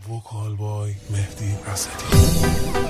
وکال بای مهدی اسدی.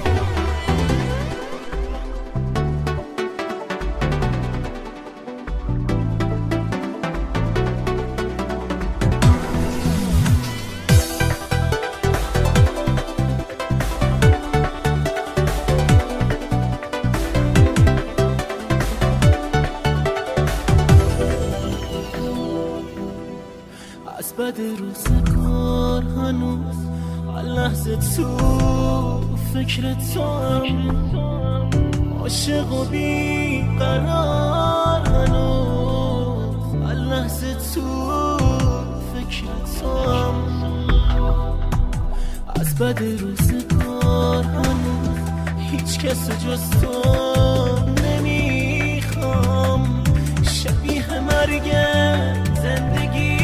از بد روزگار هنوز لحظه تو فکر تو عاشق و بی قرار هنوز لحظه تو فکر تو از بد روزگار هنوز هیچ کس جز تو نمیخوام شبیه مرگ زندگی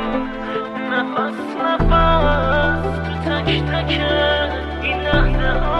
نفس تو تک تک این لحظه